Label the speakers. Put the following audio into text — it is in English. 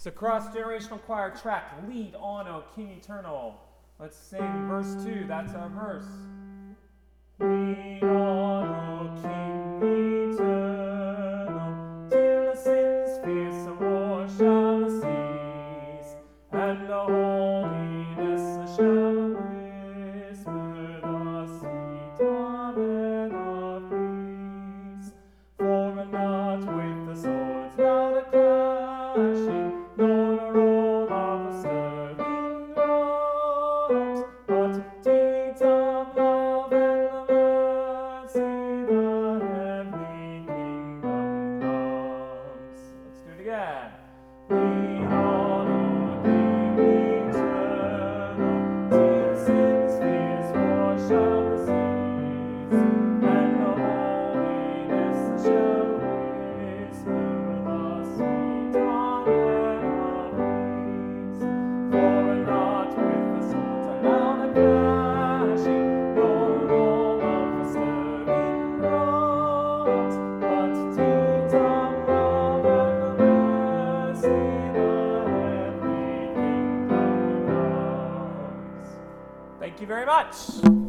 Speaker 1: So cross-generational choir track, lead on, O King Eternal. Let's sing verse 2, that's our verse. Lead on, O King Eternal, till the sin's fearsome war shall cease, and the holiness shall whisper the sweet amen of peace. For not with the swords loud a clashing, nor the roll of a stirring drums, but deeds of love and mercy, the heavenly kingdom comes. Let's do it again. Lead on, O King Eternal, till sin's fierce war shall cease, and the holiness shall whisper the sweet amen of peace. For not with the swords loud a clashing, nor the roll of a stirring drums, but deeds of love and mercy, the heavenly kingdom comes. Thank you very much.